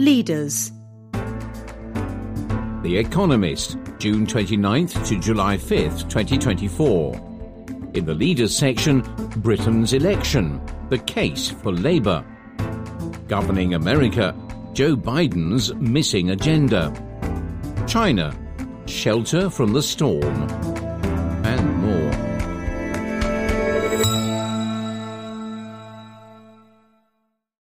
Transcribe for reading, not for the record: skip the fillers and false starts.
Leaders. The Economist, June 29th to July 5th, 2024. In the Leaders section, Britain's election, the case for Labour. Governing America, Joe Biden's missing agenda. China, shelter from the storm.